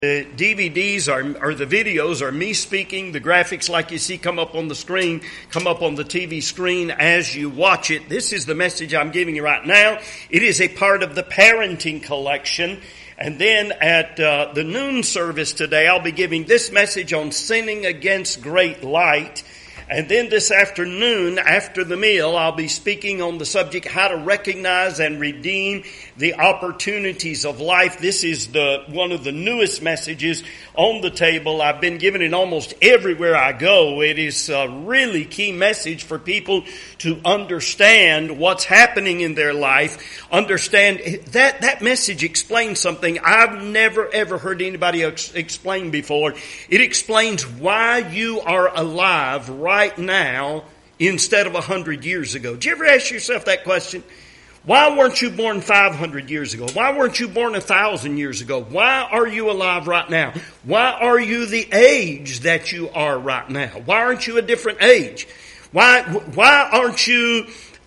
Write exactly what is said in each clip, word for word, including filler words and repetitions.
The D V Ds are, or the videos are me speaking. The graphics like you see come up on the screen, come up on the T V screen as you watch it. This is the message I'm giving you right now. It is a part of the parenting collection. And then at uh, the noon service today, I'll be giving this message on sinning against great light. And then this afternoon, after the meal, I'll be speaking on the subject, how to recognize and redeem the opportunities of life. This is the one of the newest messages on the table. I've been giving it almost everywhere I go. It is a really key message for people to understand what's happening in their life. Understand that that message explains something I've never ever heard anybody else explain before. It explains why you are alive right Right now instead of a hundred years ago. Did you ever ask yourself that question? Why weren't you born five hundred years ago? Why weren't you born a thousand years ago? Why are you alive right now? Why are you the age that you are right now? Why aren't you a different age? Why why aren't you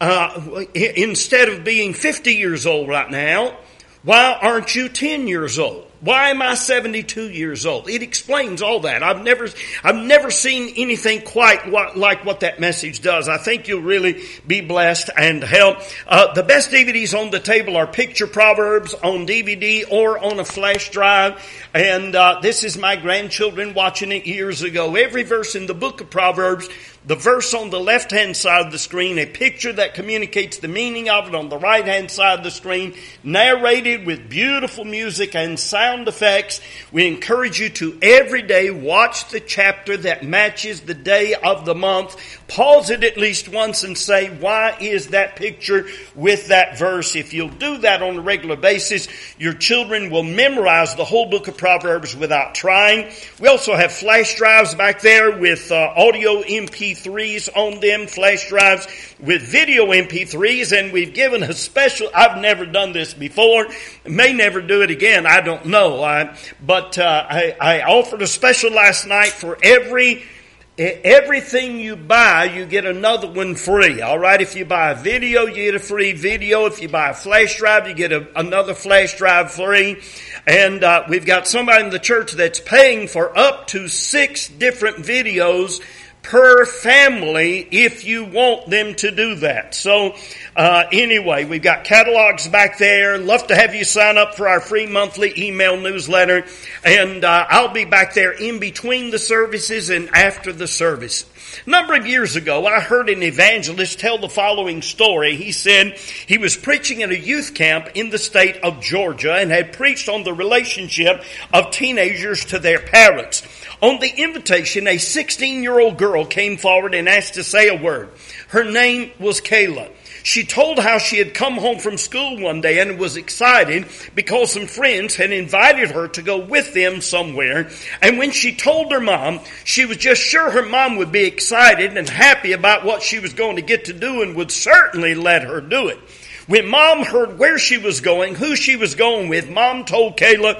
uh, instead of being fifty years old right now? Why aren't you ten years old? Why am I seventy-two years old? It explains all that. I've never, I've never seen anything quite what, like what that message does. I think you'll really be blessed and help. Uh, the best D V Ds on the table are Picture Proverbs on D V D or on a flash drive. And uh, this is my grandchildren watching it years ago. Every verse in the book of Proverbs, the verse on the left-hand side of the screen, a picture that communicates the meaning of it on the right-hand side of the screen, narrated with beautiful music and sound effects. We encourage you to every day watch the chapter that matches the day of the month. Pause it at least once and say, why is that picture with that verse? If you'll do that on a regular basis, your children will memorize the whole book of Proverbs without trying. We also have flash drives back there with uh, audio M P threes on them, flash drives with video M P threes, and we've given a special, I've never done this before, may never do it again, I don't know, I, but uh, I, I offered a special last night for every Everything you buy, you get another one free. All right, if you buy a video, you get a free video. If you buy a flash drive, you get a, another flash drive free. And uh, we've got somebody in the church that's paying for up to six different videos per family if you want them to do that. So uh anyway, we've got catalogs back there. Love to have you sign up for our free monthly email newsletter. And uh, I'll be back there in between the services and after the service. A number of years ago, I heard an evangelist tell the following story. He said he was preaching at a youth camp in the state of Georgia and had preached on the relationship of teenagers to their parents. On the invitation, a sixteen-year-old girl came forward and asked to say a word. Her name was Kayla. She told how she had come home from school one day and was excited because some friends had invited her to go with them somewhere. And when she told her mom, she was just sure her mom would be excited and happy about what she was going to get to do and would certainly let her do it. When mom heard where she was going, who she was going with, mom told Kayla,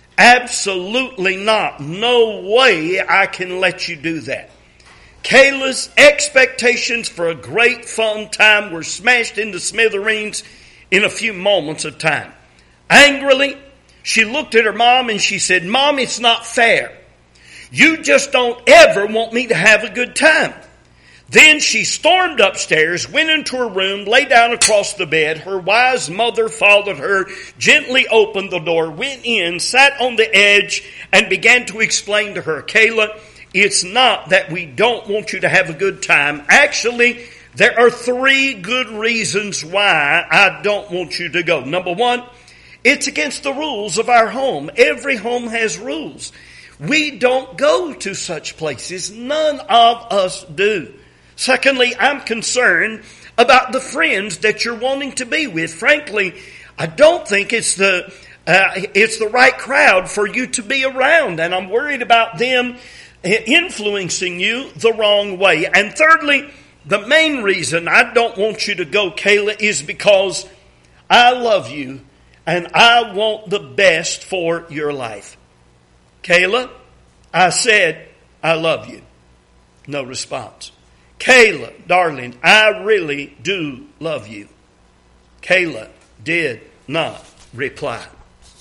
absolutely not. No way I can let you do that. Kayla's expectations for a great fun time were smashed into smithereens in a few moments of time. Angrily, she looked at her mom and she said, Mom, it's not fair. You just don't ever want me to have a good time. Then she stormed upstairs, went into her room, lay down across the bed. Her wise mother followed her, gently opened the door, went in, sat on the edge, and began to explain to her, Kayla, it's not that we don't want you to have a good time. Actually, there are three good reasons why I don't want you to go. Number one, it's against the rules of our home. Every home has rules. We don't go to such places. None of us do. Secondly, I'm concerned about the friends that you're wanting to be with. Frankly, I don't think it's the uh, it's the right crowd for you to be around, and I'm worried about them influencing you the wrong way. And thirdly, the main reason I don't want you to go, Kayla, is because I love you and I want the best for your life. Kayla, I said, I love you. No response. Kayla, darling, I really do love you. Kayla did not reply.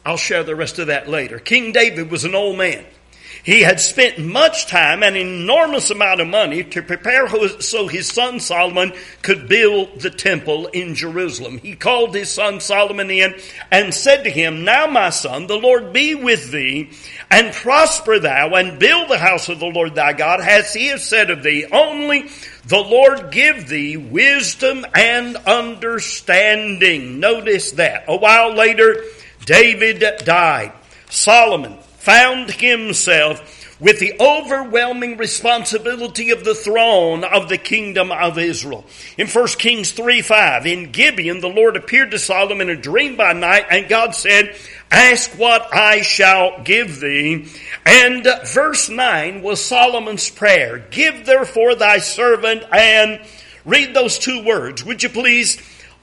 I'll share the rest of that later. King David was an old man. He had spent much time and an enormous amount of money to prepare so his son Solomon could build the temple in Jerusalem. He called his son Solomon in and said to him, "Now, my son, the Lord be with thee, and prosper thou, and build the house of the Lord thy God, as he has said of thee. Only the Lord give thee wisdom and understanding." Notice that. A while later, David died. Solomon found himself with the overwhelming responsibility of the throne of the kingdom of Israel. In First Kings three five, in Gibeon, the Lord appeared to Solomon in a dream by night, and God said, "Ask what I shall give thee." And verse nine was Solomon's prayer. "Give therefore thy servant," and read those two words, would you please?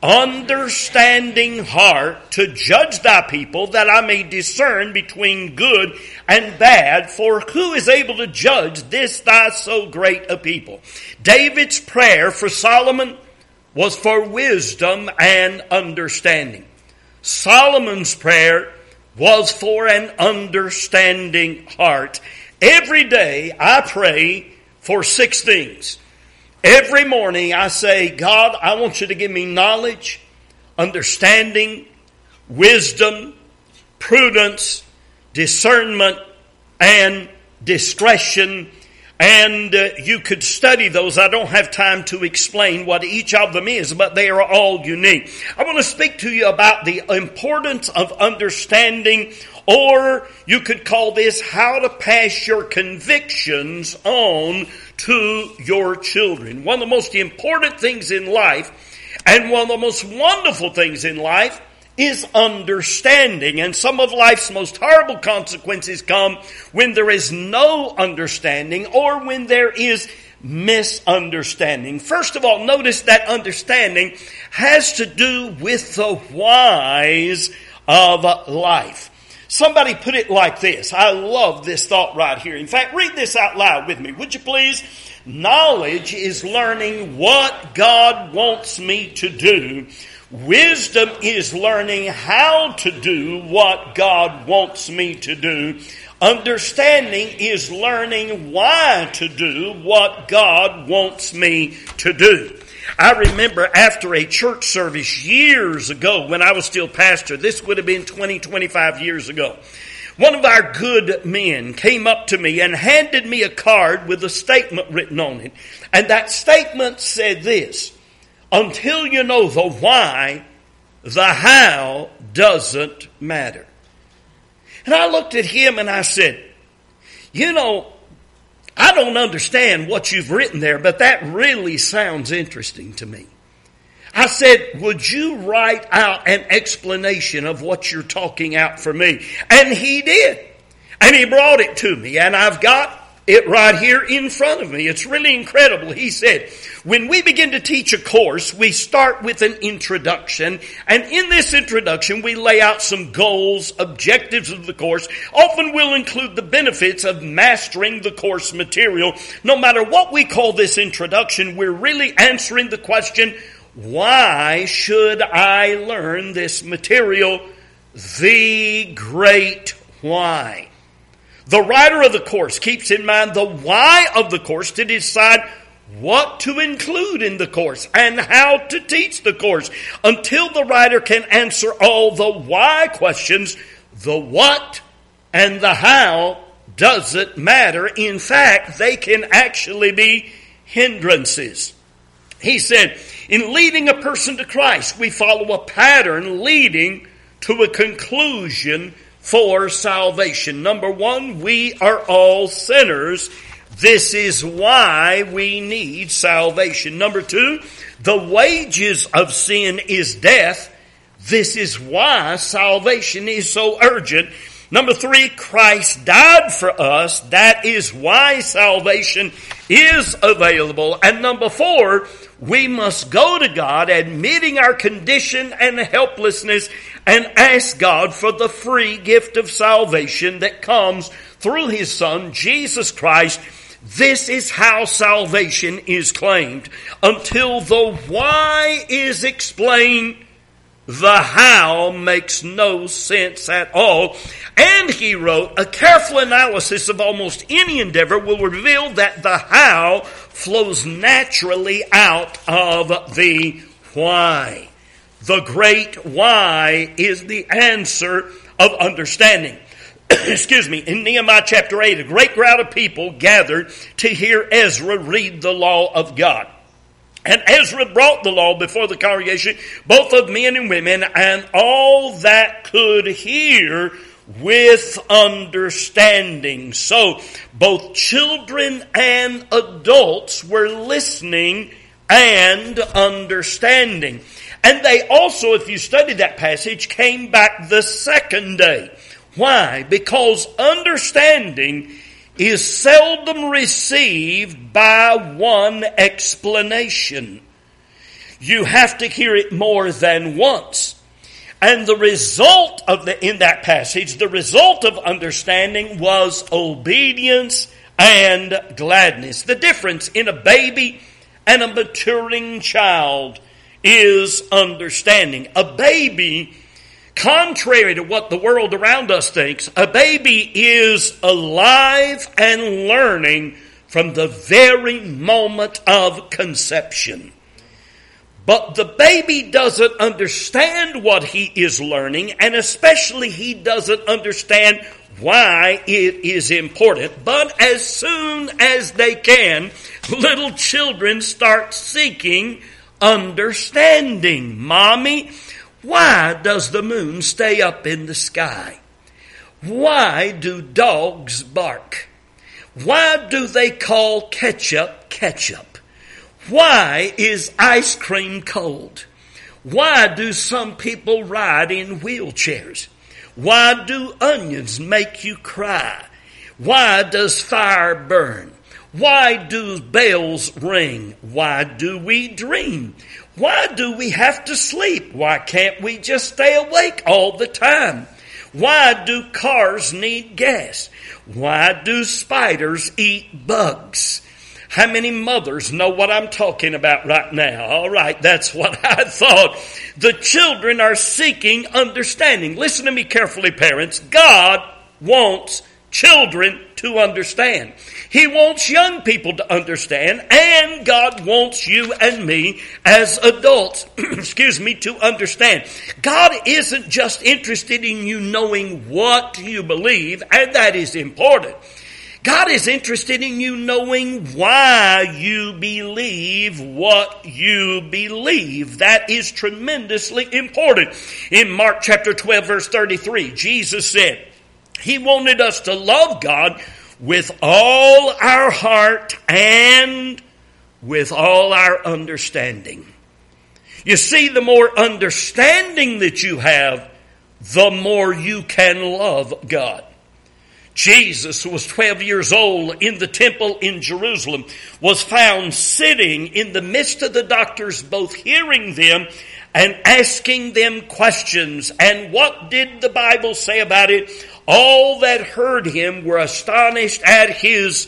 "Understanding heart to judge thy people, that I may discern between good and bad. For who is able to judge this thy so great a people?" David's prayer for Solomon was for wisdom and understanding. Solomon's prayer was for an understanding heart. Every day I pray for six things. Every morning I say, "God, I want you to give me knowledge, understanding, wisdom, prudence, discernment, and discretion." And uh, you could study those. I don't have time to explain what each of them is, but they are all unique. I want to speak to you about the importance of understanding, or you could call this how to pass your convictions on to your children. One of the most important things in life, and one of the most wonderful things in life, is understanding. And some of life's most horrible consequences come when there is no understanding, or when there is misunderstanding. First of all, notice that understanding has to do with the whys of life. Somebody put it like this. I love this thought right here. In fact, read this out loud with me, would you please? "Knowledge is learning what God wants me to do. Wisdom is learning how to do what God wants me to do. Understanding is learning why to do what God wants me to do." I remember after a church service years ago when I was still pastor, this would have been twenty, twenty-five years ago, one of our good men came up to me and handed me a card with a statement written on it. And that statement said this: "Until you know the why, the how doesn't matter." And I looked at him and I said, "You know, I don't understand what you've written there, but that really sounds interesting to me." I said, "Would you write out an explanation of what you're talking out for me?" And he did. And he brought it to me, and I've got it right here in front of me. It's really incredible. He said, "When we begin to teach a course, we start with an introduction. And in this introduction, we lay out some goals, objectives of the course. Often we'll include the benefits of mastering the course material. No matter what we call this introduction, we're really answering the question, why should I learn this material? The great why." The writer of the course keeps in mind the why of the course to decide what to include in the course and how to teach the course. Until the writer can answer all the why questions, the what and the how doesn't matter. In fact, they can actually be hindrances. He said, "In leading a person to Christ, we follow a pattern leading to a conclusion for salvation. Number one, we are all sinners. This is why we need salvation. Number two, the wages of sin is death. This is why salvation is so urgent. Number three, Christ died for us. That is why salvation is available. And number four, we must go to God admitting our condition and helplessness and ask God for the free gift of salvation that comes through His Son, Jesus Christ. This is how salvation is claimed. Until the why is explained, The how makes no sense at all. And he wrote, a careful analysis of almost any endeavor will reveal that the how flows naturally out of the why. The great why is the answer of understanding. Excuse me. In Nehemiah chapter eight, a great crowd of people gathered to hear Ezra read the law of God. And Ezra brought the law before the congregation, both of men and women, and all that could hear with understanding. So, both children and adults were listening and understanding. And they also, if you study that passage, came back the second day. Why? Because understanding is seldom received by one explanation. You have to hear it more than once. And the result of the, in that passage, the result of understanding was obedience and gladness. The difference in a baby and a maturing child is understanding. A baby, contrary to what the world around us thinks, a baby is alive and learning from the very moment of conception. But the baby doesn't understand what he is learning, and especially he doesn't understand why it is important. But as soon as they can, little children start seeking understanding. Mommy, why does the moon stay up in the sky? Why do dogs bark? Why do they call ketchup ketchup? Why is ice cream cold? Why do some people ride in wheelchairs? Why do onions make you cry? Why does fire burn? Why do bells ring? Why do we dream? Why do we have to sleep? Why can't we just stay awake all the time? Why do cars need gas? Why do spiders eat bugs? How many mothers know what I'm talking about right now? All right, that's what I thought. The children are seeking understanding. Listen to me carefully, parents. God wants children to understand. He wants young people to understand, and God wants you and me as adults, excuse me, to understand. God isn't just interested in you knowing what you believe, and that is important. God is interested in you knowing why you believe what you believe. That is tremendously important. In Mark chapter twelve, verse thirty-three, Jesus said He wanted us to love God with all our heart and with all our understanding. You see, the more understanding that you have, the more you can love God. Jesus, who was twelve years old in the temple in Jerusalem, was found sitting in the midst of the doctors, both hearing them and asking them questions. And what did the Bible say about it? All that heard him were astonished at his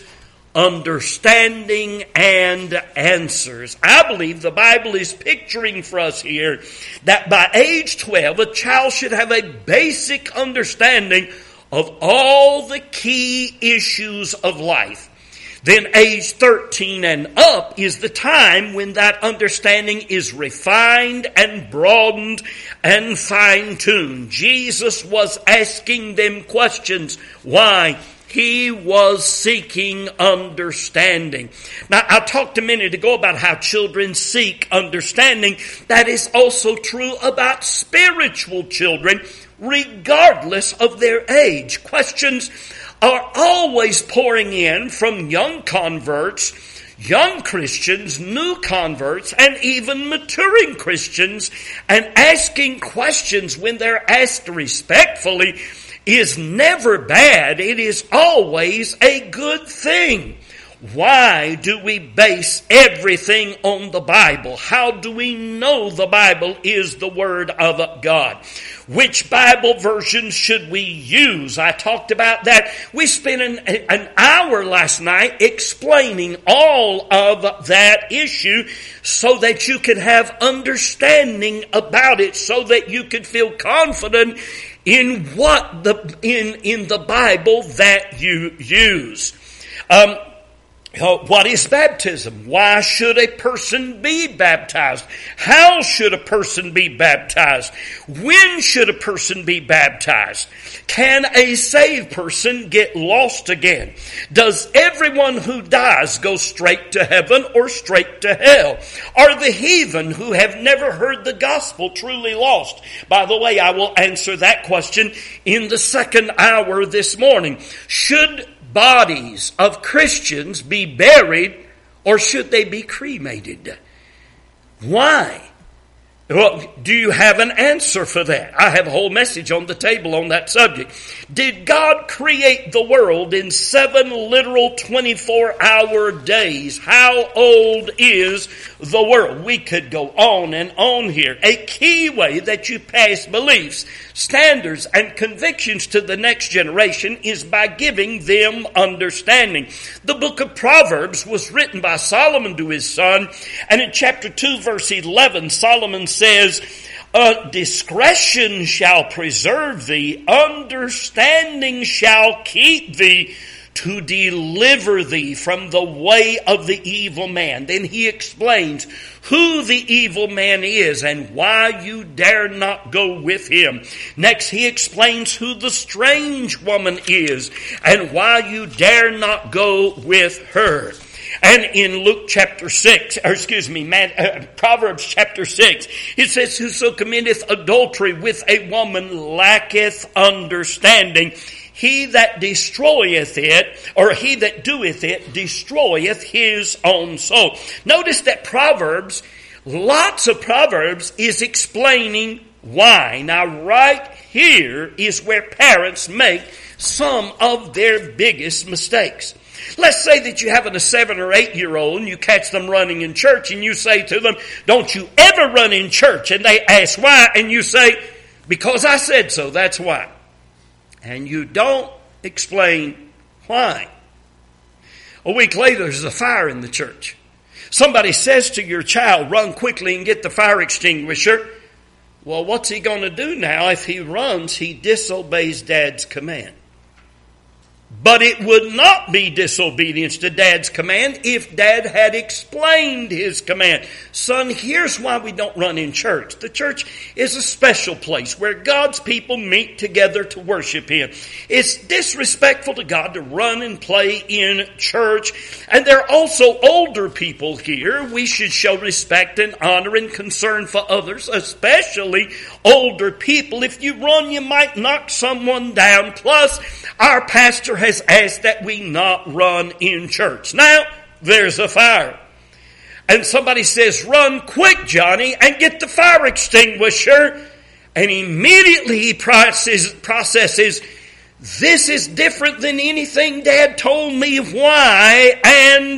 understanding and answers. I believe the Bible is picturing for us here that by age twelve, a child should have a basic understanding of all the key issues of life. Then age thirteen and up is the time when that understanding is refined and broadened and fine-tuned. Jesus was asking them questions. Why? He was seeking understanding. Now, I talked a minute ago about how children seek understanding. That is also true about spiritual children, regardless of their age. Questions are always pouring in from young converts, young Christians, new converts, and even maturing Christians. And asking questions when they're asked respectfully is never bad. It is always a good thing. Why do we base everything on the Bible? How do we know the Bible is the Word of God? Which Bible version should we use? I talked about that. We spent an, an hour last night explaining all of that issue so that you could have understanding about it, so that you could feel confident in what the in in the Bible that you use. Um, What is baptism? Why should a person be baptized? How should a person be baptized? When should a person be baptized? Can a saved person get lost again? Does everyone who dies go straight to heaven or straight to hell? Are the heathen who have never heard the gospel truly lost? By the way, I will answer that question in the second hour this morning. Should bodies of Christians be buried, or should they be cremated? Why? Well, do you have an answer for that? I have a whole message on the table on that subject. Did God create the world in seven literal twenty-four hour days? How old is the world? We could go on and on here. A key way that you pass beliefs, standards, and convictions to the next generation is by giving them understanding. The book of Proverbs was written by Solomon to his son, and in chapter two, verse eleven, Solomon says, uh, discretion shall preserve thee, understanding shall keep thee, to deliver thee from the way of the evil man. Then he explains who the evil man is and why you dare not go with him. Next, he explains who the strange woman is and why you dare not go with her. And in Luke chapter six, or excuse me, man, uh, Proverbs chapter six, it says, whoso committeth adultery with a woman lacketh understanding. He that destroyeth it, or he that doeth it, destroyeth his own soul. Notice that Proverbs, lots of Proverbs, is explaining why. Now right here is where parents make some of their biggest mistakes. Let's say that you have a seven or eight year old and you catch them running in church and you say to them, don't you ever run in church? And they ask why, and you say, because I said so, that's why. And you don't explain why. A week later, there's a fire in the church. Somebody says to your child, run quickly and get the fire extinguisher. Well, what's he going to do now? If he runs, he disobeys Dad's command. But it would not be disobedience to Dad's command if Dad had explained his command. Son, here's why we don't run in church. The church is a special place where God's people meet together to worship Him. It's disrespectful to God to run and play in church. And there are also older people here. We should show respect and honor and concern for others, especially older people. If you run, you might knock someone down. Plus, our pastor has asked that we not run in church. Now, there's a fire. And somebody says, run quick, Johnny, and get the fire extinguisher. And immediately he processes, processes, this is different than anything Dad told me why, and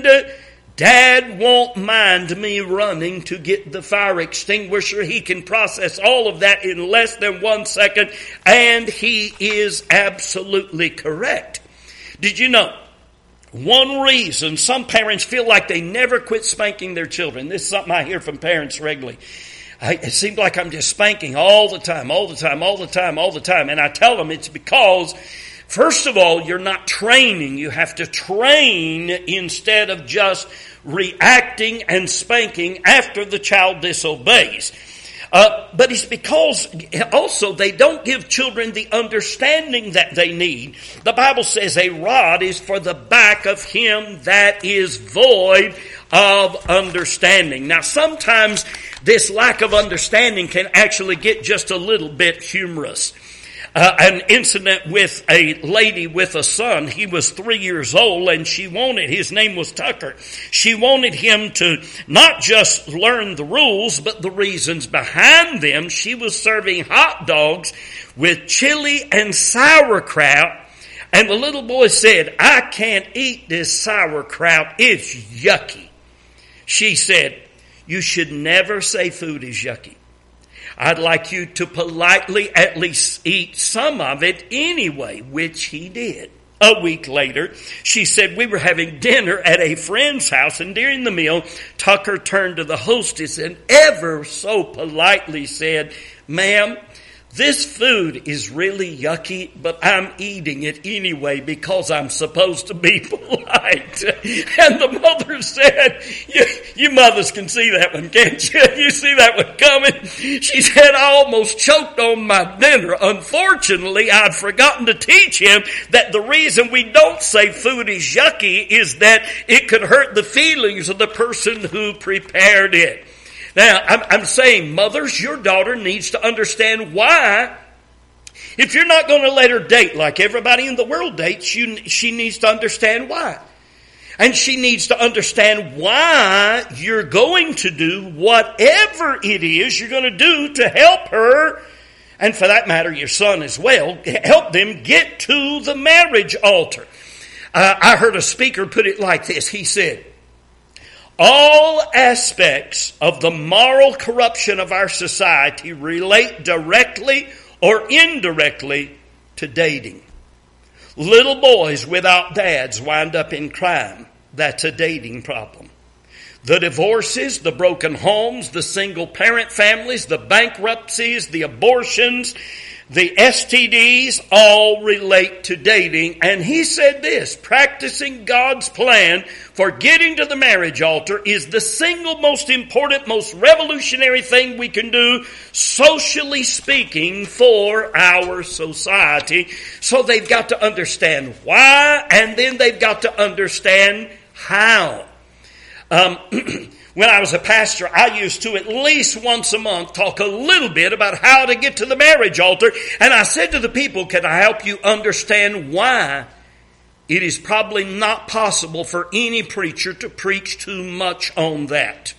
Dad won't mind me running to get the fire extinguisher. He can process all of that in less than one second, and he is absolutely correct. Did you know one reason some parents feel like they never quit spanking their children? This is something I hear from parents regularly. I, it seems like I'm just spanking all the time, all the time, all the time, all the time. And I tell them it's because, first of all, you're not training. You have to train instead of just reacting and spanking after the child disobeys. Uh, but it's because also they don't give children the understanding that they need. The Bible says a rod is for the back of him that is void of understanding. Now sometimes this lack of understanding can actually get just a little bit humorous. Uh, an incident with a lady with a son. He was three years old and she wanted, his name was Tucker. She wanted him to not just learn the rules, but the reasons behind them. She was serving hot dogs with chili and sauerkraut And the little boy said, I can't eat this sauerkraut. It's yucky. She said, you should never say food is yucky. I'd like you to politely at least eat some of it anyway, which he did. A week later, she said, we were having dinner at a friend's house, and during the meal, Tucker turned to the hostess and ever so politely said, ma'am, this food is really yucky, but I'm eating it anyway because I'm supposed to be polite. And the mother said, you, you mothers can see that one, can't you? You see that one coming? She said, I almost choked on my dinner. Unfortunately, I'd forgotten to teach him that the reason we don't say food is yucky is that it could hurt the feelings of the person who prepared it. Now, I'm, I'm saying, mothers, your daughter needs to understand why. If you're not going to let her date like everybody in the world dates, you, she needs to understand why. And she needs to understand why you're going to do whatever it is you're going to do to help her, and for that matter, your son as well, help them get to the marriage altar. Uh, I heard a speaker put it like this. He said, all aspects of the moral corruption of our society relate directly or indirectly to dating. Little boys without dads wind up in crime. That's a dating problem. The divorces, the broken homes, the single parent families, the bankruptcies, the abortions, the S T Ds all relate to dating. And he said this, practicing God's plan for getting to the marriage altar is the single most important, most revolutionary thing we can do, socially speaking, for our society. So they've got to understand why, and then they've got to understand how. Um, when I was a pastor, I used to at least once a month talk a little bit about how to get to the marriage altar. And I said to the people, can I help you understand why it is probably not possible for any preacher to preach too much on that?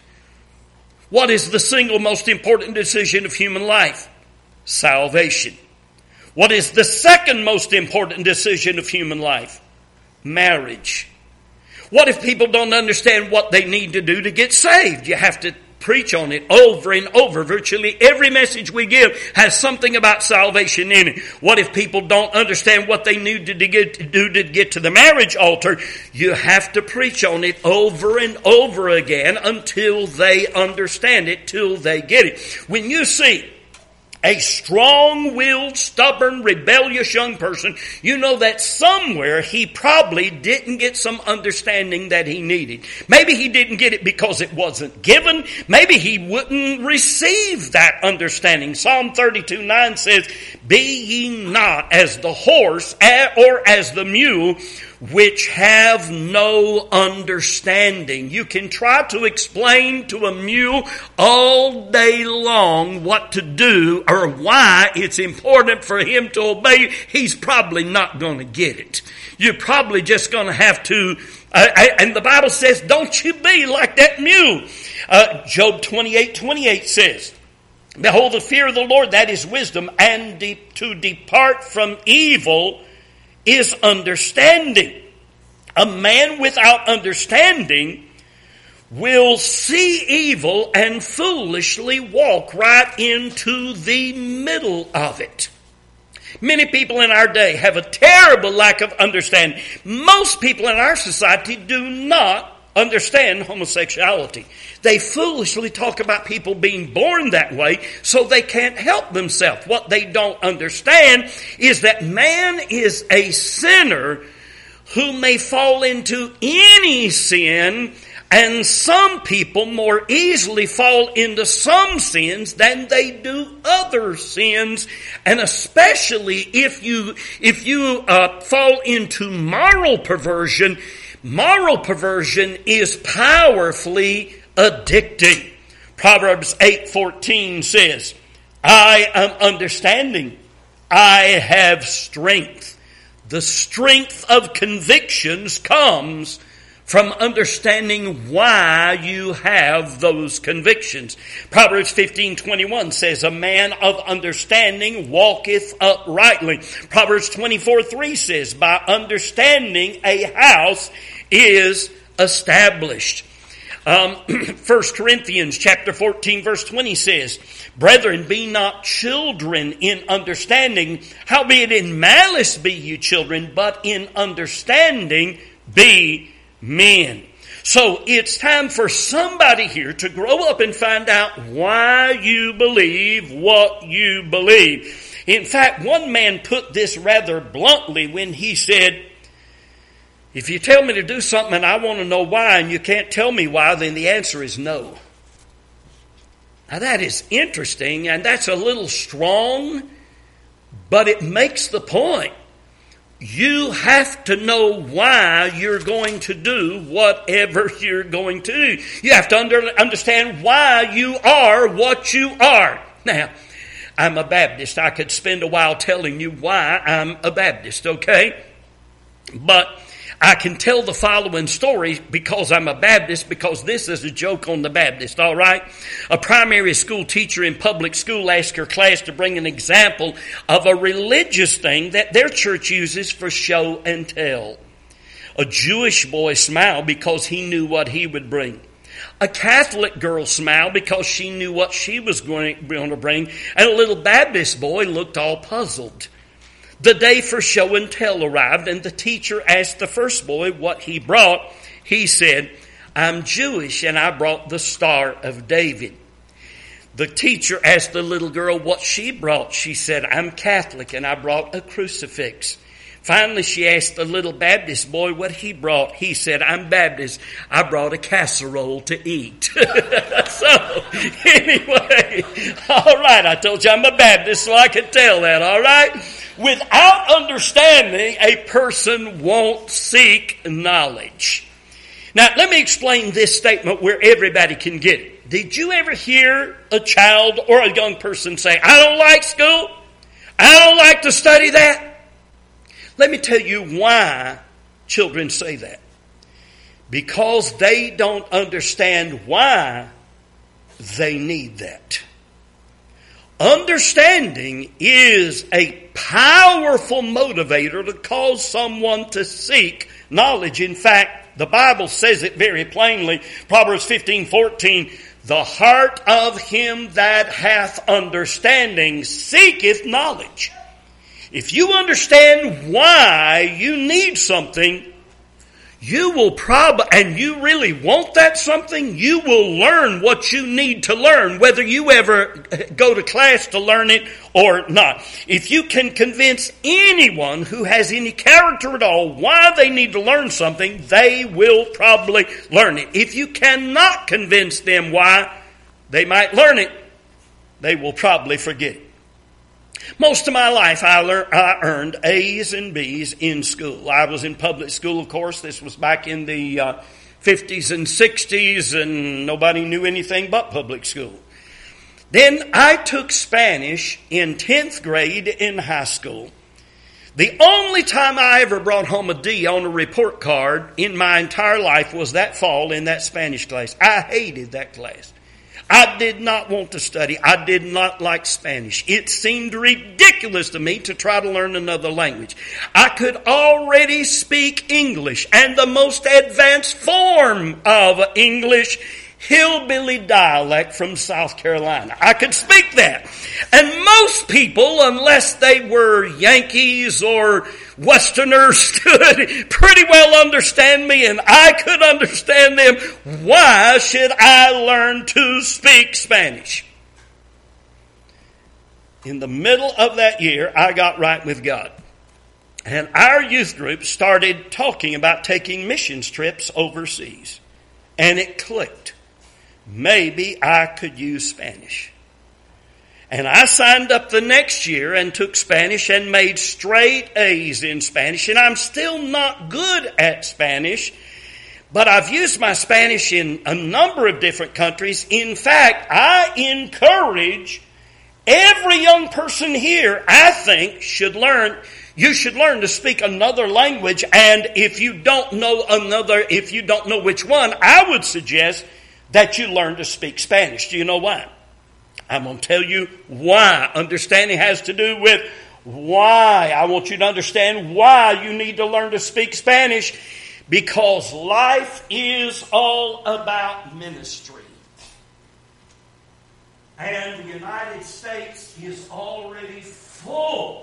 What is the single most important decision of human life? Salvation. What is the second most important decision of human life? Marriage. What if people don't understand what they need to do to get saved? You have to preach on it over and over. Virtually every message we give has something about salvation in it. What if people don't understand what they need to get, to do to get to the marriage altar? You have to preach on it over and over again until they understand it, till they get it. When you see a strong-willed, stubborn, rebellious young person, you know that somewhere he probably didn't get some understanding that he needed. Maybe he didn't get it because it wasn't given. Maybe he wouldn't receive that understanding. Psalm thirty-two nine says, be ye not as the horse or as the mule, which have no understanding. You can try to explain to a mule all day long what to do or why it's important for him to obey. He's probably not going to get it. You're probably just going to have to, uh, and the Bible says, don't you be like that mule. Uh, Job twenty-eight twenty-eight says, behold, the fear of the Lord, that is wisdom, and de- to depart from evil is understanding. A man without understanding will see evil and foolishly walk right into the middle of it. Many people in our day have a terrible lack of understanding. Most people in our society do not understand homosexuality. They foolishly talk about people being born that way so they can't help themselves. What they don't understand is that man is a sinner who may fall into any sin, and some people more easily fall into some sins than they do other sins. And especially if you if you uh, fall into moral perversion, moral perversion is powerfully addicting. Proverbs eight fourteen says, I am understanding, I have strength. The strength of convictions comes from understanding why you have those convictions. Proverbs fifteen twenty-one says, a man of understanding walketh uprightly. Proverbs twenty-four three says, by understanding a house is established. Um, First Corinthians chapter fourteen verse twenty says, brethren, be not children in understanding, howbeit in malice be you children, but in understanding be men. So it's time for somebody here to grow up and find out why you believe what you believe. In fact, one man put this rather bluntly when he said, if you tell me to do something and I want to know why and you can't tell me why, then the answer is no. Now that is interesting, and that's a little strong, but it makes the point. You have to know why you're going to do whatever you're going to do. You have to under, understand why you are what you are. Now, I'm a Baptist. I could spend a while telling you why I'm a Baptist, okay? But I can tell the following story because I'm a Baptist, because this is a joke on the Baptist, all right? A primary school teacher in public school asked her class to bring an example of a religious thing that their church uses for show and tell. A Jewish boy smiled because he knew what he would bring. A Catholic girl smiled because she knew what she was going to bring. And a little Baptist boy looked all puzzled. The day for show and tell arrived, and the teacher asked the first boy what he brought. He said, I'm Jewish, and I brought the Star of David. The teacher asked the little girl what she brought. She said, I'm Catholic, and I brought a crucifix. Finally, she asked the little Baptist boy what he brought. He said, I'm Baptist. I brought a casserole to eat. So, anyway, all right, I told you I'm a Baptist, so I can tell that, all right? Without understanding, a person won't seek knowledge. Now, let me explain this statement where everybody can get it. Did you ever hear a child or a young person say, I don't like school. I don't like to study that. Let me tell you why children say that. Because they don't understand why they need that. Understanding is a powerful motivator to cause someone to seek knowledge. In fact, the Bible says it very plainly. Proverbs fifteen fourteen, the heart of him that hath understanding seeketh knowledge. If you understand why you need something, you will probably, and you really want that something, you will learn what you need to learn, whether you ever go to class to learn it or not. If you can convince anyone who has any character at all why they need to learn something, they will probably learn it. If you cannot convince them why they might learn it, they will probably forget it. Most of my life, I, learned, I earned A's and B's in school. I was in public school, of course. This was back in the uh, fifties and sixties, and nobody knew anything but public school. Then I took Spanish in tenth grade in high school. The only time I ever brought home a D on a report card in my entire life was that fall in that Spanish class. I hated that class. I did not want to study. I did not like Spanish. It seemed ridiculous to me to try to learn another language. I could already speak English, and the most advanced form of English, hillbilly dialect from South Carolina. I could speak that. And most people, unless they were Yankees or Westerners, could pretty well understand me, and I could understand them. Why should I learn to speak Spanish? In the middle of that year, I got right with God. And our youth group started talking about taking missions trips overseas. And it clicked. Maybe I could use Spanish. And I signed up the next year and took Spanish and made straight A's in Spanish. And I'm still not good at Spanish, but I've used my Spanish in a number of different countries. In fact, I encourage every young person here, I think, should learn. You should learn to speak another language, and if you don't know another, if you don't know which one, I would suggest that you learn to speak Spanish. Do you know why? I'm going to tell you why. Understanding has to do with why. I want you to understand why you need to learn to speak Spanish, because life is all about ministry. And the United States is already full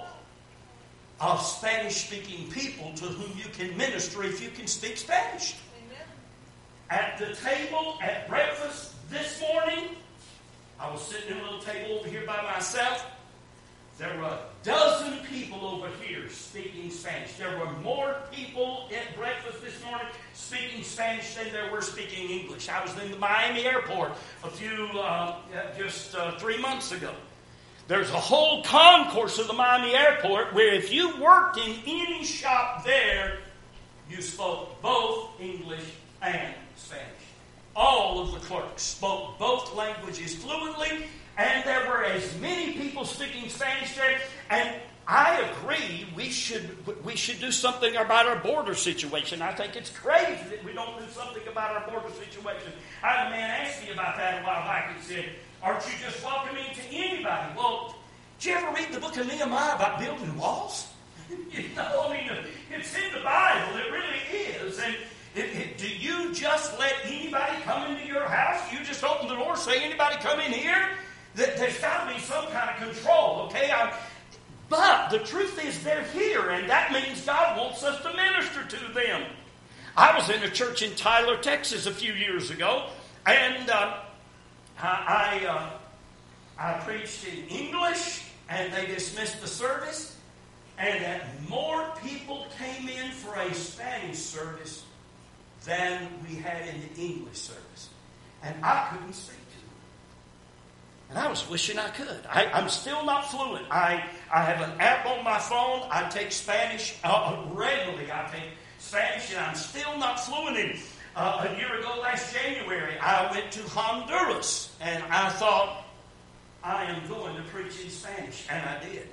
of Spanish-speaking people to whom you can minister if you can speak Spanish. Amen. At the table at breakfast this morning, I was sitting at a little table over here by myself. There were a dozen people over here speaking Spanish. There were more people at breakfast this morning speaking Spanish than there were speaking English. I was in the Miami airport a few, uh, just uh, three months ago. There's a whole concourse of the Miami airport where if you worked in any shop there, you spoke both English and Spanish. All of the clerks spoke both languages fluently, and there were as many people speaking Spanish there. And I agree we should we should do something about our border situation. I think it's crazy that we don't do something about our border situation. I had a man ask me about that a while back. He said, aren't you just welcoming to anybody? Well, did you ever read the book of Nehemiah about building walls? You know, I mean, it's in the Bible. It really is. And it, it, do you just let anybody come into your house? You just open the door, say, anybody come in here? There's got to be some kind of control, okay? I'm, but the truth is they're here, and that means God wants us to minister to them. I was in a church in Tyler, Texas a few years ago, and uh, I, I, uh, I preached in English, and they dismissed the service, and that more people came in for a Spanish service than we had in the English service. And I couldn't speak to them. And I was wishing I could. I, I'm still not fluent. I, I have an app on my phone. I take Spanish uh, regularly. I take Spanish, and I'm still not fluent in it. Uh, a year ago, last January, I went to Honduras, and I thought, I am going to preach in Spanish, and I did.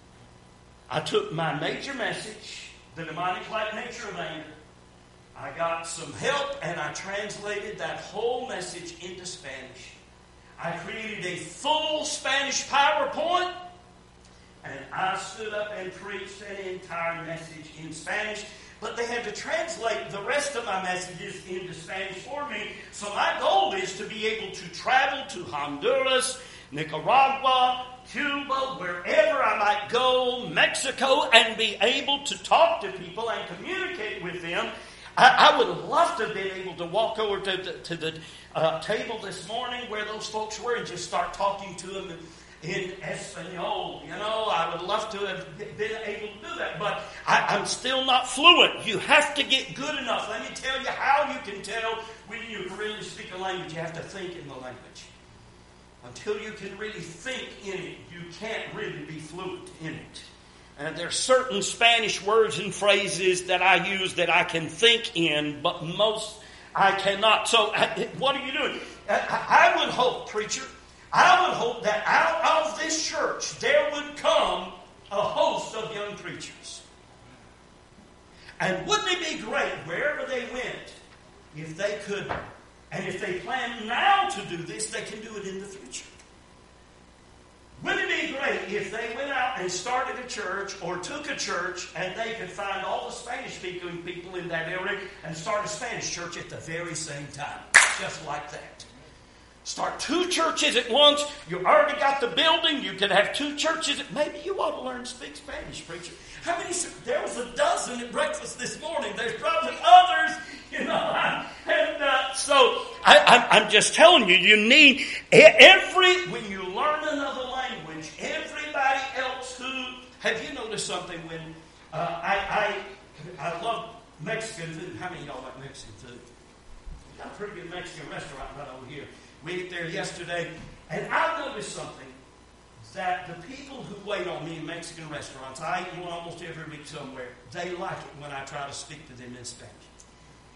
I took my major message, the demonic-like nature of anger. I got some help, and I translated that whole message into Spanish. I created a full Spanish PowerPoint, and I stood up and preached an entire message in Spanish. But they had to translate the rest of my messages into Spanish for me. So my goal is to be able to travel to Honduras, Nicaragua, Cuba, wherever I might go, Mexico, and be able to talk to people and communicate with them. I, I would love to have been able to walk over to the, to the uh, table this morning where those folks were and just start talking to them in, in Espanol. You know, I would love to have been able to do that, but I, I'm still not fluent. You have to get good enough. Let me tell you how you can tell when you really speak a language. You have to think in the language. Until you can really think in it, you can't really be fluent in it. And there are certain Spanish words and phrases that I use that I can think in, but most I cannot. So what are you doing? I would hope, preacher, I would hope that out of this church there would come a host of young preachers. And wouldn't it be great wherever they went if they could, and if they plan now to do this, they can do it in the future. Wouldn't it be great if they went out and started a church or took a church and they could find all the Spanish-speaking people in that area and start a Spanish church at the very same time, just like that. Start two churches at once. You already got the building. You can have two churches. Maybe you ought to learn to speak Spanish, preacher. How many? There was a dozen at breakfast this morning. There's probably others, you know. And uh, so I, I'm, I'm just telling you, you need every, when you learn another language, everybody else who, have you noticed something when, uh, I, I, I love Mexican food. How many of y'all like Mexican food? We got a pretty good Mexican restaurant right over here. We ate there yesterday, and I noticed something, that the people who wait on me in Mexican restaurants, I eat one almost every week somewhere, they like it when I try to speak to them in Spanish.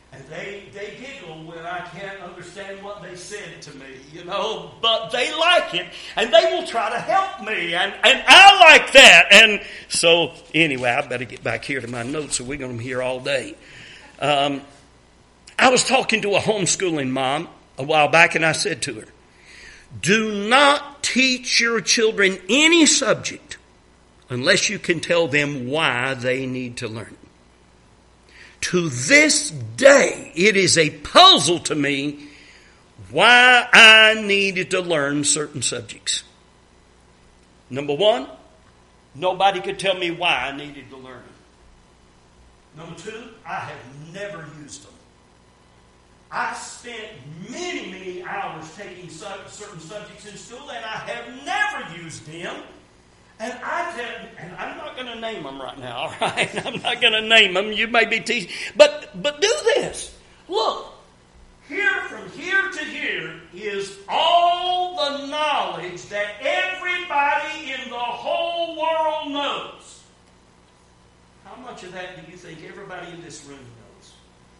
And they, they giggle when I can't understand what they said to me, you know, but they like it, and they will try to help me, and, and I like that. And so, anyway, I better get back here to my notes, so we're going to be here all day. Um, I was talking to a homeschooling mom a while back, and I said to her, do not teach your children any subject unless you can tell them why they need to learn. To this day, it is a puzzle to me why I needed to learn certain subjects. Number one, nobody could tell me why I needed to learn them. Number two, I have never used them. I spent many, many hours taking certain subjects in school, and I have never used them. And I tell, and I'm not going to name them right now, all right? I'm not going to name them. You may be teasing. But, but do this. Look, here from here to here is all the knowledge that everybody in the whole world knows. How much of that do you think everybody in this room knows?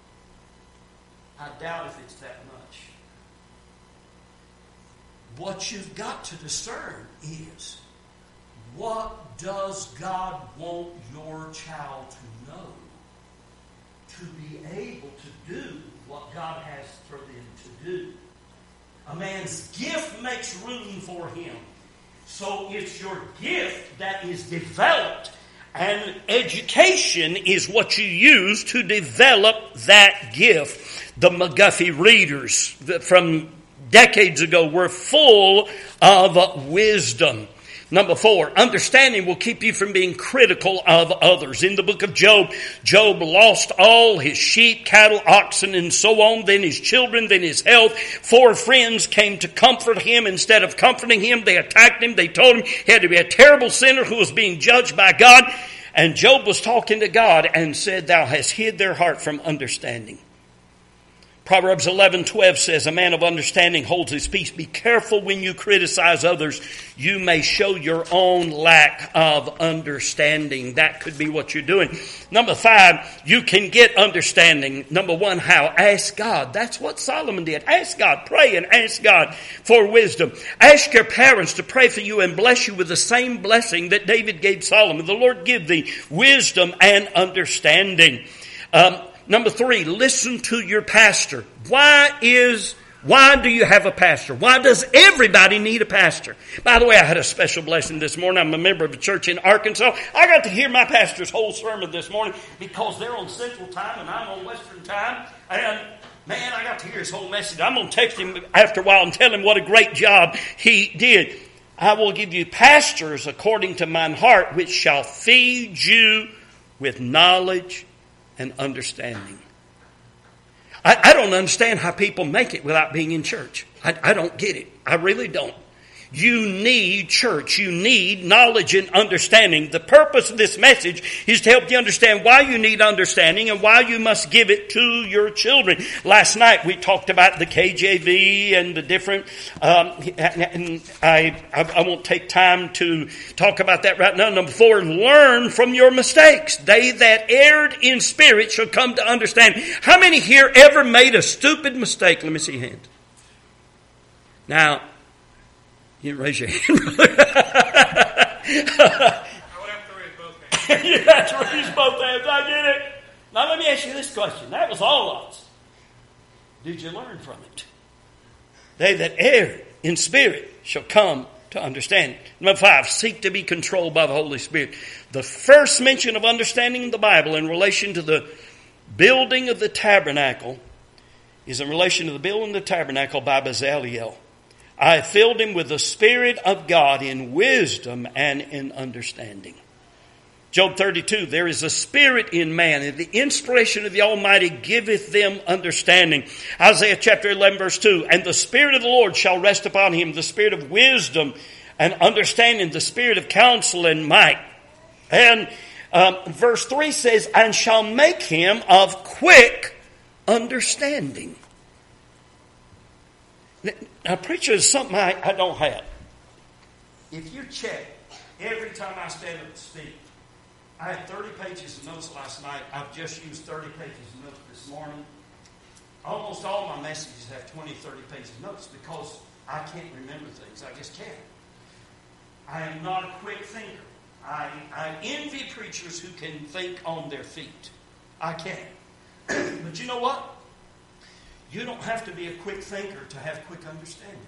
I doubt if it's that much. What you've got to discern is, what does God want your child to know to be able to do what God has for them to do? A man's gift makes room for him. So it's your gift that is developed, and education is what you use to develop that gift. The McGuffey readers from decades ago were full of wisdom. Number four, understanding will keep you from being critical of others. In the book of Job, Job lost all his sheep, cattle, oxen, and so on, then his children, then his health. Four friends came to comfort him. Instead of comforting him, they attacked him. They told him he had to be a terrible sinner who was being judged by God. And Job was talking to God and said, thou hast hid their heart from understanding. Proverbs eleven twelve says, a man of understanding holds his peace. Be careful when you criticize others. You may show your own lack of understanding. That could be what you're doing. Number five, you can get understanding. Number one, how? Ask God. That's what Solomon did. Ask God. Pray and ask God for wisdom. Ask your parents to pray for you and bless you with the same blessing that David gave Solomon. The Lord give thee wisdom and understanding. Um, Number three, listen to your pastor. Why is, why do you have a pastor? Why does everybody need a pastor? By the way, I had a special blessing this morning. I'm a member of a church in Arkansas. I got to hear my pastor's whole sermon this morning because they're on Central Time and I'm on Western Time. And man, I got to hear his whole message. I'm going to text him after a while and tell him what a great job he did. I will give you pastors according to mine heart, which shall feed you with knowledge and understanding. I, I don't understand how people make it without being in church. I, I don't get it. I really don't. You need church. You need knowledge and understanding. The purpose of this message is to help you understand why you need understanding and why you must give it to your children. Last night we talked about the K J V and the different, um, and I, I, I won't take time to talk about that right now. Number four, learn from your mistakes. They that erred in spirit shall come to understand. How many here ever made a stupid mistake? Let me see your hand. Now, you didn't raise your hand, brother. I would have to raise both hands. You have to raise both hands. I get it. Now let me ask you this question. That was all of us. Did you learn from it? They that err in spirit shall come to understand. Number five, seek to be controlled by the Holy Spirit. The first mention of understanding in the Bible in relation to the building of the tabernacle is in relation to the building of the tabernacle by Bezaleel. I filled him with the Spirit of God in wisdom and in understanding. Job thirty-two, there is a spirit in man, and the inspiration of the Almighty giveth them understanding. Isaiah chapter eleven verse two, and the Spirit of the Lord shall rest upon him, the Spirit of wisdom and understanding, the Spirit of counsel and might. And um, verse three says, and shall make him of quick understanding. Now, preacher is something I, I don't have. If you check every time I stand up to speak, I had thirty pages of notes last night. I've just used thirty pages of notes this morning. almost all my messages have twenty, thirty pages of notes because I can't remember things. I just can't. I am not a quick thinker. I, I envy preachers who can think on their feet. I can't. But you know what? You don't have to be a quick thinker to have quick understanding.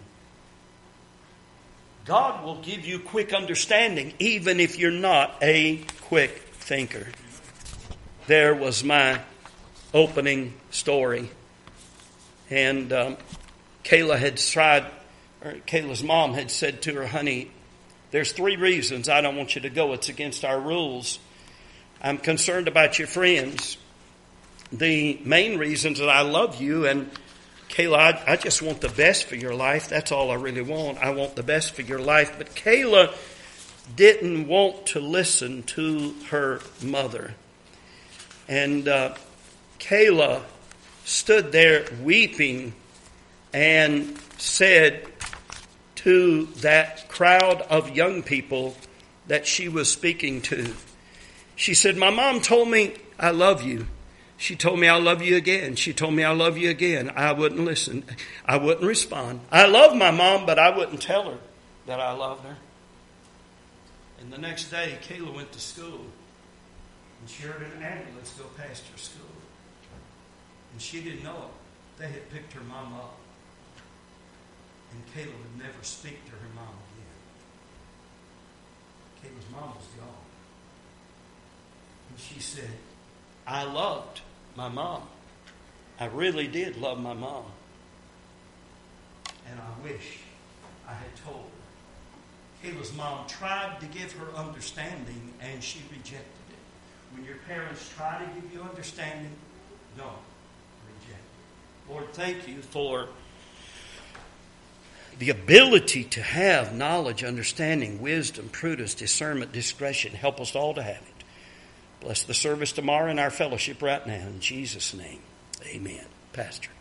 God will give you quick understanding even if you're not a quick thinker. There was my opening story. And um, Kayla had tried, or Kayla's mom had said to her, honey, there's three reasons I don't want you to go. It's against our rules. I'm concerned about your friends. The main reason is that I love you, and Kayla, I, I just want the best for your life. That's all I really want. I want the best for your life. But Kayla didn't want to listen to her mother. And uh, Kayla stood there weeping and said to that crowd of young people that she was speaking to, she said, my mom told me I love you. She told me I love you again. She told me I love you again. I wouldn't listen. I wouldn't respond. I love my mom, but I wouldn't tell her that I loved her. And the next day, Kayla went to school. And she heard an ambulance go past her school. And she didn't know it. They had picked her mom up. And Kayla would never speak to her mom again. Kayla's mom was gone. And she said, I loved my mom. I really did love my mom. And I wish I had told her. Kayla's mom tried to give her understanding, and she rejected it. When your parents try to give you understanding, don't reject it. Lord, thank you for the ability to have knowledge, understanding, wisdom, prudence, discernment, discretion. Help us all to have it. Bless the service tomorrow and our fellowship right now. In Jesus' name, amen. Pastor.